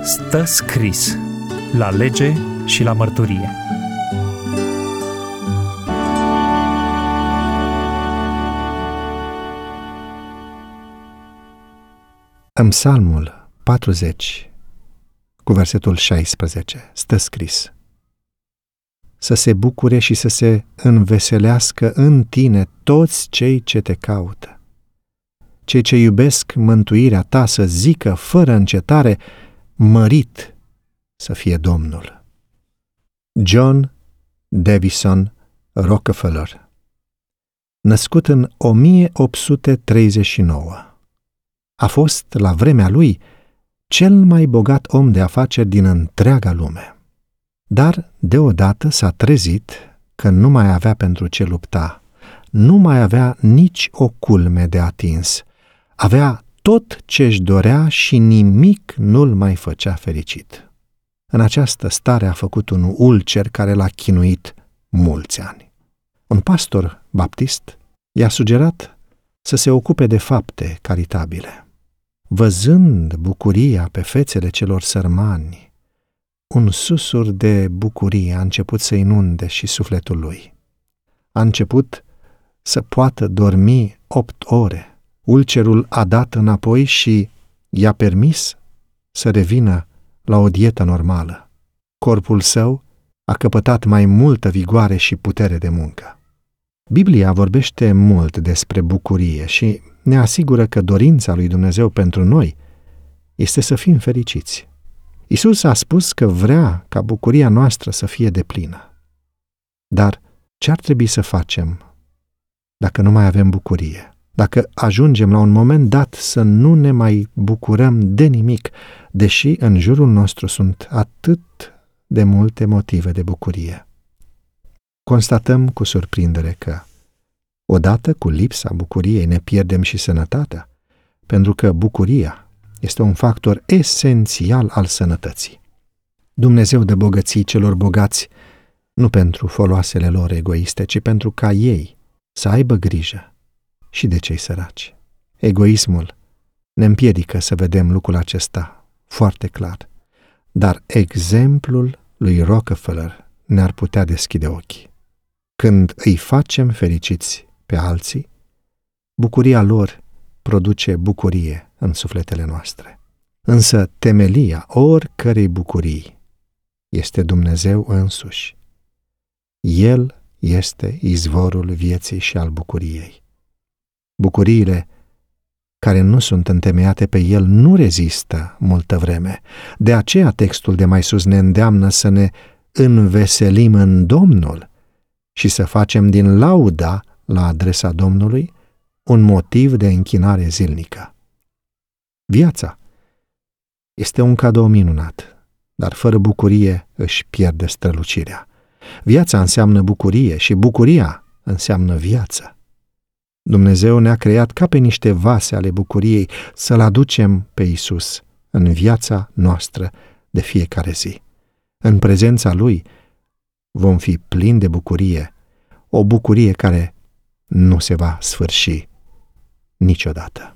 Stă scris la lege și la mărturie. În Psalmul 40, cu versetul 16, stă scris: să se bucure și să se înveselească în tine toți cei ce te caută. Cei ce iubesc mântuirea ta să zică fără încetare: mărit să fie Domnul. John Davison Rockefeller, născut în 1839, a fost la vremea lui cel mai bogat om de afaceri din întreaga lume. Dar deodată s-a trezit că nu mai avea pentru ce lupta, nu mai avea nici o culme de atins, avea tot ce-și dorea și nimic nu-l mai făcea fericit. În această stare a făcut un ulcer care l-a chinuit mulți ani. Un pastor baptist i-a sugerat să se ocupe de fapte caritabile. Văzând bucuria pe fețele celor sărmani, un susur de bucurie a început să inunde și sufletul lui. A început să poată dormi 8 ore. Ulcerul a dat înapoi și i-a permis să revină la o dietă normală. Corpul său a căpătat mai multă vigoare și putere de muncă. Biblia vorbește mult despre bucurie și ne asigură că dorința lui Dumnezeu pentru noi este să fim fericiți. Iisus a spus că vrea ca bucuria noastră să fie deplină. Dar ce ar trebui să facem dacă nu mai avem bucurie? Dacă ajungem la un moment dat să nu ne mai bucurăm de nimic, deși în jurul nostru sunt atât de multe motive de bucurie? Constatăm cu surprindere că, odată cu lipsa bucuriei, ne pierdem și sănătatea, pentru că bucuria este un factor esențial al sănătății. Dumnezeu dă bogății celor bogați nu pentru foloasele lor egoiste, ci pentru ca ei să aibă grijă și de cei săraci. Egoismul ne împiedică să vedem lucrul acesta foarte clar, dar exemplul lui Rockefeller ne-ar putea deschide ochii. Când îi facem fericiți pe alții, bucuria lor produce bucurie în sufletele noastre. Însă temelia oricărei bucurii este Dumnezeu însuși. El este izvorul vieții și al bucuriei. Bucuriile care nu sunt întemeiate pe El nu rezistă multă vreme. De aceea textul de mai sus ne îndeamnă să ne înveselim în Domnul și să facem din lauda la adresa Domnului un motiv de închinare zilnică. Viața este un cadou minunat, dar fără bucurie își pierde strălucirea. Viața înseamnă bucurie și bucuria înseamnă viață. Dumnezeu ne-a creat ca pe niște vase ale bucuriei să-L aducem pe Iisus în viața noastră de fiecare zi. În prezența Lui vom fi plini de bucurie, o bucurie care nu se va sfârși niciodată.